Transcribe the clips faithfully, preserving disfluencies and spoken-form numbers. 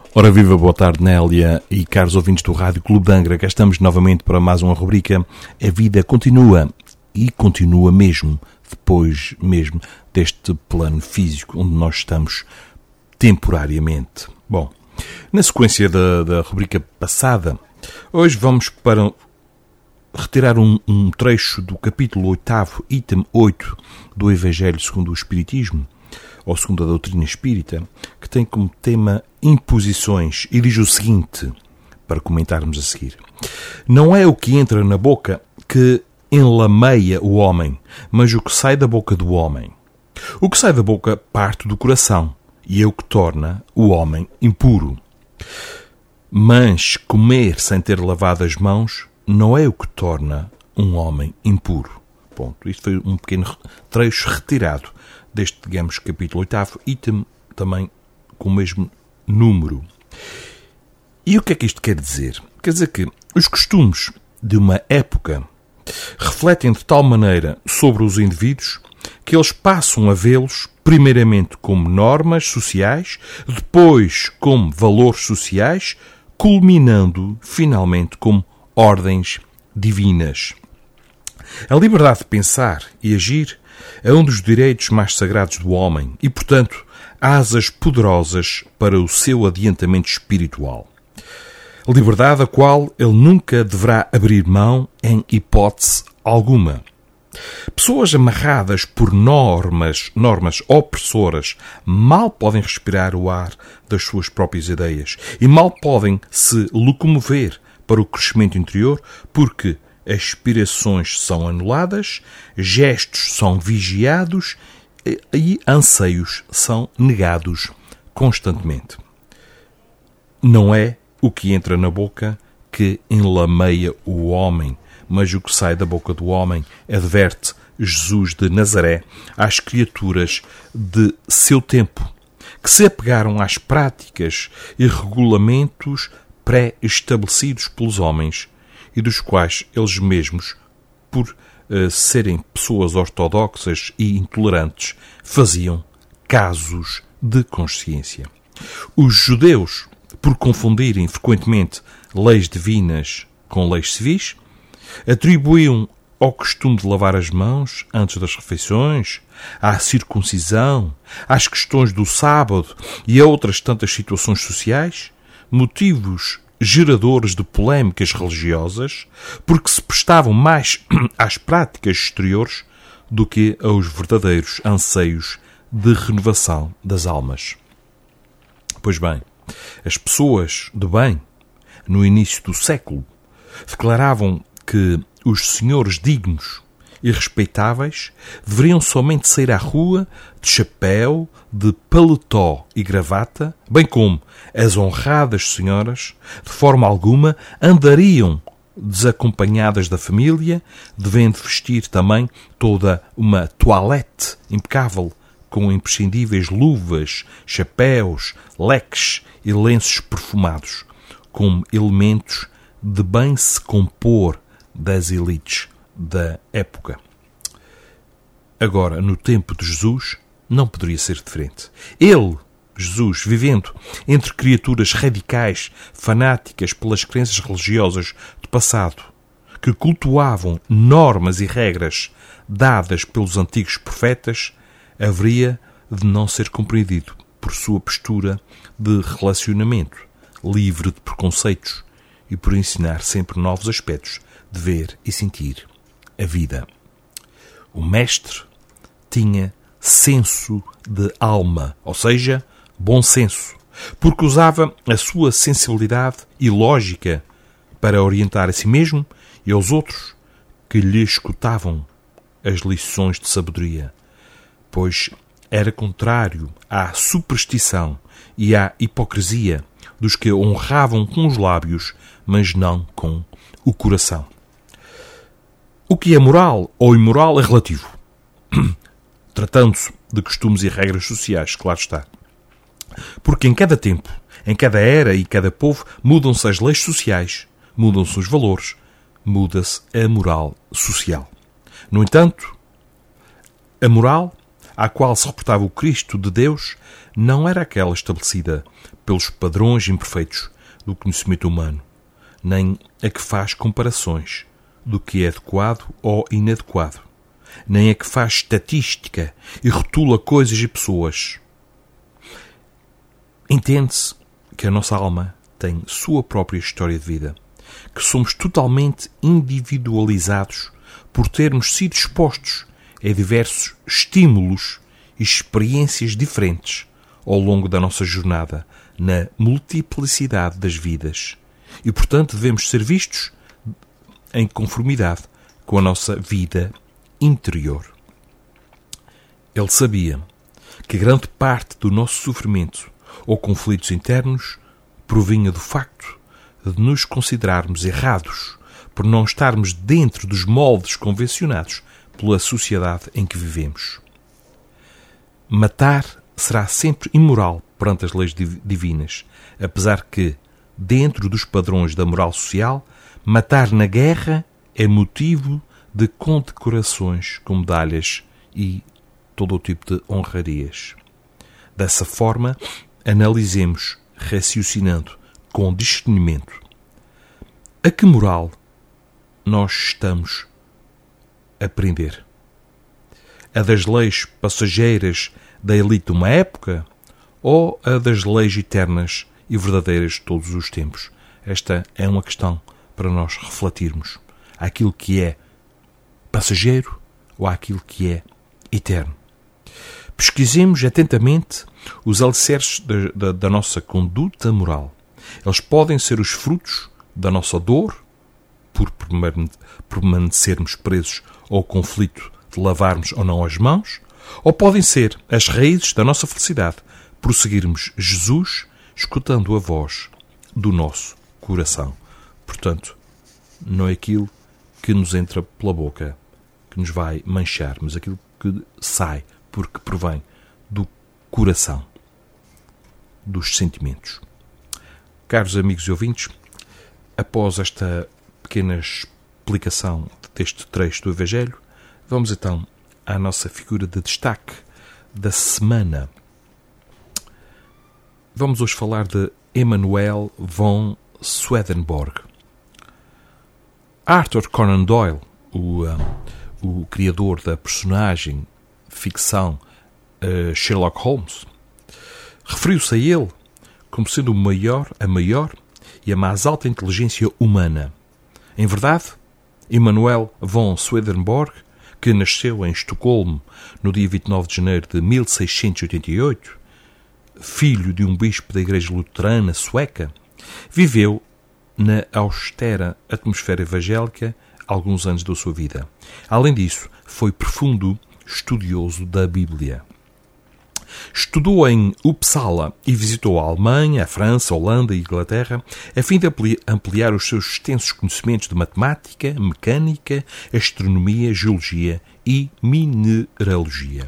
Ora viva, boa tarde Nélia e caros ouvintes do Rádio Clube de Angra. Cá estamos novamente para mais uma rubrica. A vida continua e continua mesmo, depois mesmo deste plano físico onde nós estamos temporariamente. Bom, na sequência da, da rubrica passada, hoje vamos para retirar um, um trecho do capítulo oitavo, item oito do Evangelho segundo o Espiritismo, ou segundo a doutrina espírita, que tem como tema imposições, e diz o seguinte, para comentarmos a seguir: não é o que entra na boca que enlameia o homem, mas o que sai da boca do homem. O que sai da boca parte do coração, e é o que torna o homem impuro. Mas comer sem ter lavado as mãos não é o que torna um homem impuro. Ponto. Isto foi um pequeno trecho retirado deste, digamos, capítulo oitavo, item também com o mesmo número. E o que é que isto quer dizer? Quer dizer que os costumes de uma época refletem de tal maneira sobre os indivíduos que eles passam a vê-los primeiramente como normas sociais, depois como valores sociais, culminando finalmente como ordens divinas. A liberdade de pensar e agir é um dos direitos mais sagrados do homem e, portanto, asas poderosas para o seu adiantamento espiritual. Liberdade a qual ele nunca deverá abrir mão em hipótese alguma. Pessoas amarradas por normas, normas opressoras mal podem respirar o ar das suas próprias ideias e mal podem se locomover para o crescimento interior porque aspirações são anuladas, gestos são vigiados e anseios são negados constantemente. Não é o que entra na boca que enlameia o homem, mas o que sai da boca do homem, adverte Jesus de Nazaré às criaturas de seu tempo, que se apegaram às práticas e regulamentos pré-estabelecidos pelos homens e dos quais eles mesmos, por uh, serem pessoas ortodoxas e intolerantes, faziam casos de consciência. Os judeus, por confundirem frequentemente leis divinas com leis civis, atribuíam ao costume de lavar as mãos antes das refeições, à circuncisão, às questões do sábado e a outras tantas situações sociais, motivos geradores de polémicas religiosas, porque se prestavam mais às práticas exteriores do que aos verdadeiros anseios de renovação das almas. Pois bem, as pessoas de bem, no início do século, declaravam que os senhores dignos e respeitáveis deveriam somente sair à rua de chapéu, de paletó e gravata, bem como as honradas senhoras, de forma alguma, andariam desacompanhadas da família, devendo vestir também toda uma toilette impecável, com imprescindíveis luvas, chapéus, leques e lenços perfumados, como elementos de bem se compor das elites da época. Agora, no tempo de Jesus, não poderia ser diferente. Ele, Jesus, vivendo entre criaturas radicais, fanáticas pelas crenças religiosas do passado, que cultuavam normas e regras dadas pelos antigos profetas, haveria de não ser compreendido por sua postura de relacionamento, livre de preconceitos e por ensinar sempre novos aspectos de ver e sentir a vida. O mestre tinha senso de alma, ou seja, bom senso, porque usava a sua sensibilidade e lógica para orientar a si mesmo e aos outros que lhe escutavam as lições de sabedoria, pois era contrário à superstição e à hipocrisia dos que honravam com os lábios, mas não com o coração. O que é moral ou imoral é relativo, tratando-se de costumes e regras sociais, claro está. Porque em cada tempo, em cada era e cada povo, mudam-se as leis sociais, mudam-se os valores, muda-se a moral social. No entanto, a moral à qual se reportava o Cristo de Deus não era aquela estabelecida pelos padrões imperfeitos do conhecimento humano, nem a que faz comparações do que é adequado ou inadequado, nem a que faz estatística e rotula coisas e pessoas. Entende-se que a nossa alma tem sua própria história de vida, que somos totalmente individualizados por termos sido expostos a diversos estímulos e experiências diferentes ao longo da nossa jornada na multiplicidade das vidas e, portanto, devemos ser vistos em conformidade com a nossa vida interior. Ele sabia que grande parte do nosso sofrimento ou conflitos internos provinha do facto de nos considerarmos errados por não estarmos dentro dos moldes convencionados pela sociedade em que vivemos. Matar será sempre imoral perante as leis divinas, apesar que, dentro dos padrões da moral social, matar na guerra é motivo de condecorações com medalhas e todo o tipo de honrarias. Dessa forma, analisemos, raciocinando com discernimento, a que moral nós estamos a aprender? A das leis passageiras da elite de uma época ou a das leis eternas e verdadeiras de todos os tempos? Esta é uma questão para nós refletirmos. Aquilo que é passageiro ou aquilo que é eterno. Pesquisemos atentamente os alicerces da, da, da nossa conduta moral. Eles podem ser os frutos da nossa dor, por permanecermos presos ao conflito de lavarmos ou não as mãos, ou podem ser as raízes da nossa felicidade, prosseguirmos Jesus, escutando a voz do nosso coração. Portanto, não é aquilo que nos entra pela boca que nos vai manchar, mas aquilo que sai, porque provém do coração, dos sentimentos. Caros amigos e ouvintes, após esta pequena explicação deste trecho do Evangelho, vamos então à nossa figura de destaque da semana. Vamos hoje falar de Emanuel von Swedenborg. Arthur Conan Doyle, o, um, o criador da personagem ficção uh, Sherlock Holmes, referiu-se a ele como sendo o maior, a maior e a mais alta inteligência humana. Em verdade, Emanuel von Swedenborg, que nasceu em Estocolmo no dia vinte e nove de janeiro de mil seiscentos e oitenta e oito, filho de um bispo da Igreja Luterana sueca, viveu na austera atmosfera evangélica alguns anos da sua vida. Além disso, foi profundo estudioso da Bíblia. Estudou em Uppsala e visitou a Alemanha, a França, a Holanda e a Inglaterra a fim de ampliar os seus extensos conhecimentos de matemática, mecânica, astronomia, geologia e mineralogia.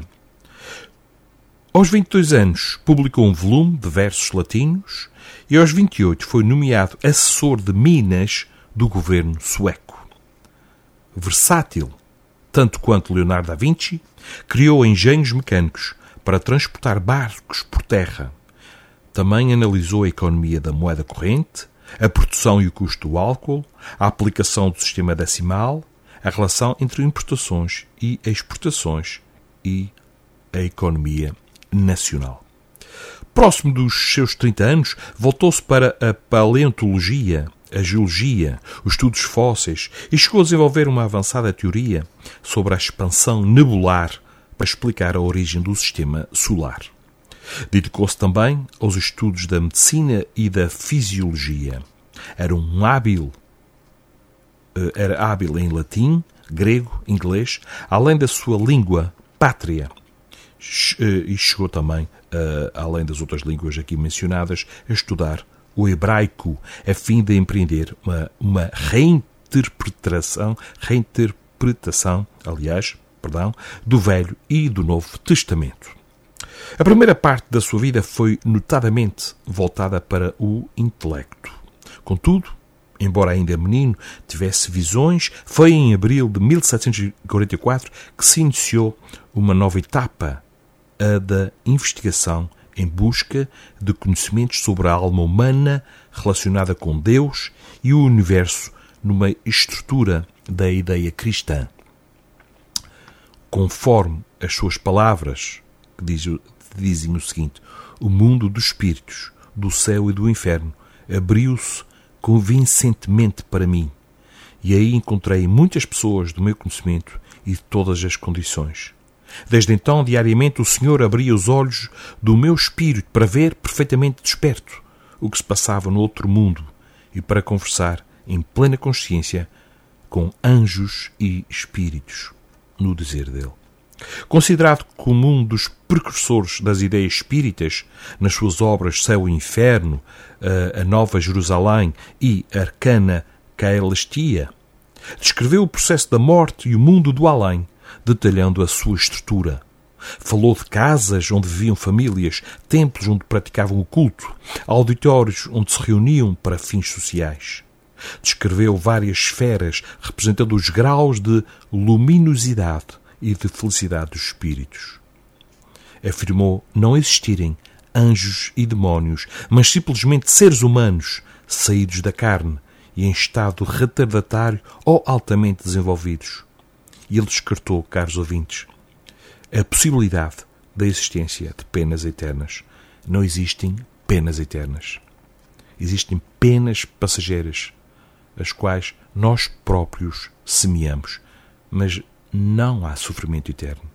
Aos vinte e dois anos, publicou um volume de versos latinos e aos vinte e oito foi nomeado assessor de Minas do governo sueco. Versátil, tanto quanto Leonardo da Vinci, criou engenhos mecânicos para transportar barcos por terra. Também analisou a economia da moeda corrente, a produção e o custo do álcool, a aplicação do sistema decimal, a relação entre importações e exportações e a economia nacional. Próximo dos seus trinta anos, voltou-se para a paleontologia, a geologia, os estudos fósseis e chegou a desenvolver uma avançada teoria sobre a expansão nebular para explicar a origem do sistema solar. Dedicou-se também aos estudos da medicina e da fisiologia. Era um hábil, era hábil em latim, grego, inglês, além da sua língua pátria. E chegou também, além das outras línguas aqui mencionadas, a estudar o hebraico, a fim de empreender uma, uma reinterpretação, reinterpretação, aliás, perdão, do Velho e do Novo Testamento. A primeira parte da sua vida foi notadamente voltada para o intelecto. Contudo, embora ainda menino tivesse visões, foi em abril de mil setecentos e quarenta e quatro que se iniciou uma nova etapa a da investigação em busca de conhecimentos sobre a alma humana relacionada com Deus e o universo numa estrutura da ideia cristã. Conforme as suas palavras, que dizem o seguinte: o mundo dos espíritos, do céu e do inferno, abriu-se convincentemente para mim, e aí encontrei muitas pessoas do meu conhecimento e de todas as condições. Desde então, diariamente, o Senhor abria os olhos do meu espírito para ver perfeitamente desperto o que se passava no outro mundo e para conversar em plena consciência com anjos e espíritos, no dizer dele. Considerado como um dos precursores das ideias espíritas, nas suas obras Céu e Inferno, a Nova Jerusalém e Arcana Caelestia, descreveu o processo da morte e o mundo do além, detalhando a sua estrutura. Falou de casas onde viviam famílias, templos onde praticavam o culto, auditórios onde se reuniam para fins sociais. Descreveu várias esferas representando os graus de luminosidade e de felicidade dos espíritos. Afirmou não existirem anjos e demónios, mas simplesmente seres humanos saídos da carne e em estado retardatário ou altamente desenvolvidos. E ele descartou, caros ouvintes, a possibilidade da existência de penas eternas. Não existem penas eternas. Existem penas passageiras, as quais nós próprios semeamos, mas não há sofrimento eterno.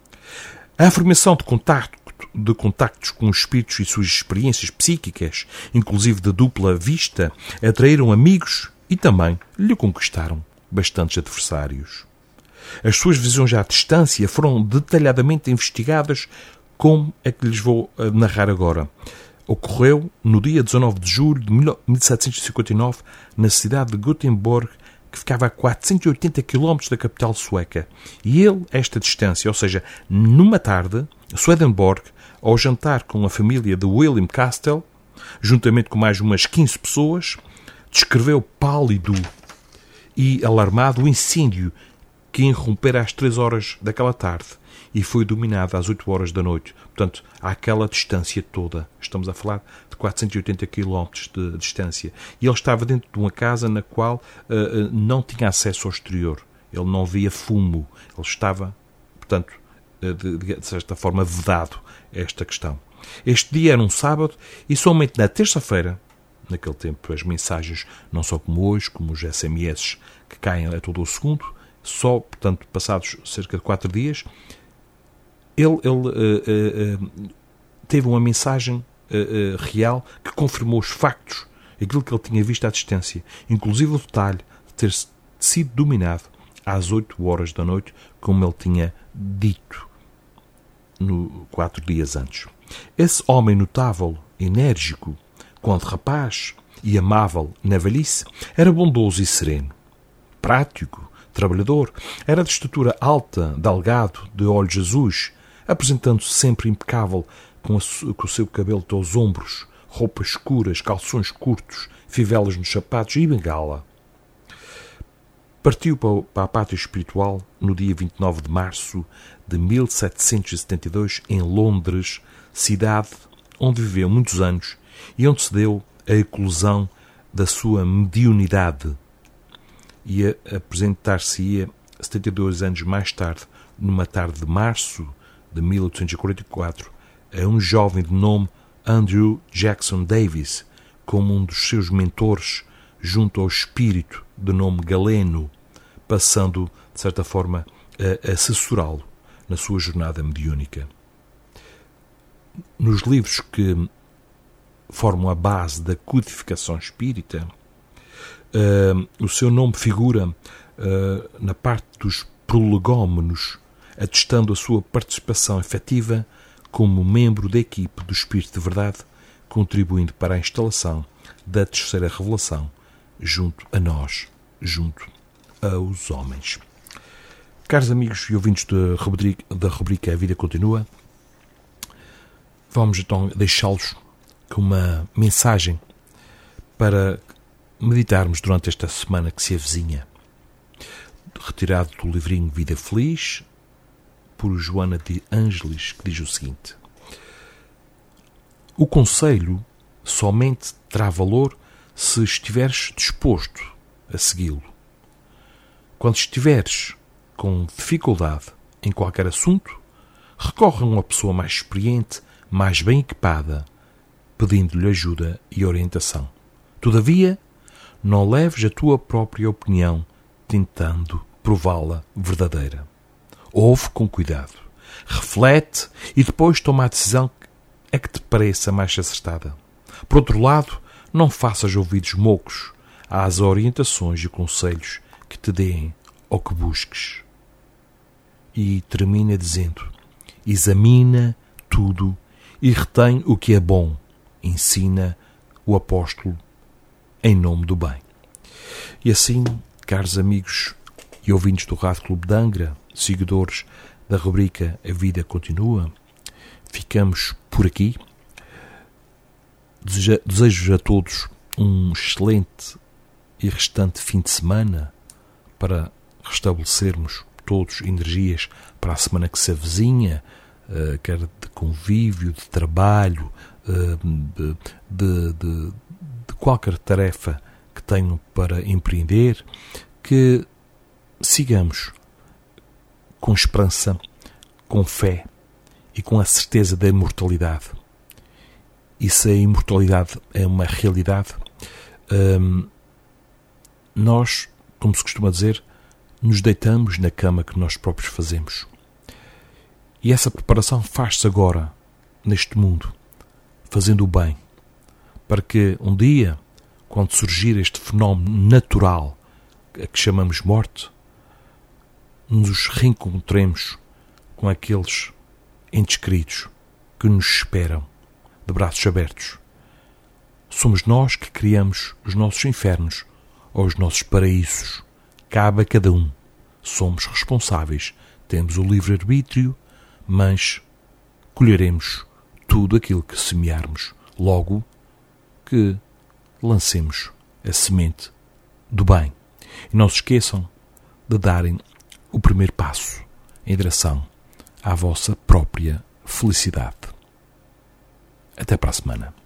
A afirmação de contacto, de contactos com os espíritos e suas experiências psíquicas, inclusive de dupla vista, atraíram amigos e também lhe conquistaram bastantes adversários. As suas visões à distância foram detalhadamente investigadas, como é que lhes vou narrar agora. Ocorreu no dia dezanove de julho de mil setecentos e cinquenta e nove, na cidade de Göteborg, que ficava a quatrocentos e oitenta quilómetros da capital sueca. E ele, a esta distância, ou seja, numa tarde, Swedenborg, ao jantar com a família de William Castell, juntamente com mais umas quinze pessoas, descreveu pálido e alarmado o incêndio que irrompera às três horas daquela tarde e foi dominado às oito horas da noite. Portanto, àquela distância toda. Estamos a falar de quatrocentos e oitenta quilómetros de distância. E ele estava dentro de uma casa na qual uh, não tinha acesso ao exterior. Ele não via fumo. Ele estava, portanto, uh, de, de certa forma, vedado a esta questão. Este dia era um sábado e somente na terça-feira, naquele tempo, as mensagens, não só como hoje, como os S M S que caem a todo o segundo, só, portanto, passados cerca de quatro dias, ele, ele uh, uh, teve uma mensagem uh, uh, real que confirmou os factos, aquilo que ele tinha visto à distância, inclusive o detalhe de ter sido dominado às oito horas da noite, como ele tinha dito no, quatro dias antes. Esse homem notável, enérgico, quando rapaz e amável na velhice, era bondoso e sereno, prático, trabalhador, era de estatura alta, delgado, de olhos azuis, apresentando-se sempre impecável, com, a, com o seu cabelo aos ombros, roupas escuras, calções curtos, fivelas nos sapatos e bengala. Partiu para, para a pátria espiritual no dia vinte e nove de março de mil setecentos e setenta e dois, em Londres, cidade onde viveu muitos anos e onde se deu a eclosão da sua mediunidade. E a apresentar-se-ia setenta e dois anos mais tarde, numa tarde de março de mil oitocentos e quarenta e quatro, a um jovem de nome Andrew Jackson Davis, como um dos seus mentores, junto ao espírito de nome Galeno, passando, de certa forma, a assessorá-lo na sua jornada mediúnica. Nos livros que formam a base da codificação espírita, Uh, o seu nome figura uh, na parte dos prolegómenos, atestando a sua participação efetiva como membro da equipe do Espírito de Verdade, contribuindo para a instalação da terceira revelação junto a nós, junto aos homens. Caros amigos e ouvintes da rubrica, da rubrica A Vida Continua, vamos então deixá-los com uma mensagem para meditarmos durante esta semana que se avizinha, retirado do livrinho Vida Feliz, por Joana de Ângeles, que diz o seguinte: o conselho somente terá valor se estiveres disposto a segui-lo. Quando estiveres com dificuldade em qualquer assunto, recorre a uma pessoa mais experiente, mais bem equipada, pedindo-lhe ajuda e orientação. Todavia, não leves a tua própria opinião tentando prová-la verdadeira. Ouve com cuidado, reflete e depois toma a decisão a que te pareça mais acertada. Por outro lado, não faças ouvidos moucos às orientações e conselhos que te deem ou que busques. E termina dizendo: examina tudo e retém o que é bom, ensina o apóstolo em nome do bem. E assim, caros amigos e ouvintes do Rádio Clube de Angra, seguidores da rubrica A Vida Continua, ficamos por aqui. Desejo a todos um excelente e restante fim de semana para restabelecermos todos energias para a semana que se avizinha, quer de convívio, de trabalho, de, de, de, de qualquer tarefa que tenham para empreender, que sigamos com esperança, com fé e com a certeza da imortalidade. E se a imortalidade é uma realidade, hum, nós, como se costuma dizer, nos deitamos na cama que nós próprios fazemos. E essa preparação faz-se agora, neste mundo, fazendo o bem, para que um dia, quando surgir este fenómeno natural a que chamamos morte, nos reencontremos com aqueles entes queridos que nos esperam de braços abertos. Somos nós que criamos os nossos infernos ou os nossos paraísos. Cabe a cada um. Somos responsáveis. Temos o livre-arbítrio, mas colheremos tudo aquilo que semearmos. Logo que lancemos a semente do bem. E não se esqueçam de darem o primeiro passo em direção à vossa própria felicidade. Até para a semana.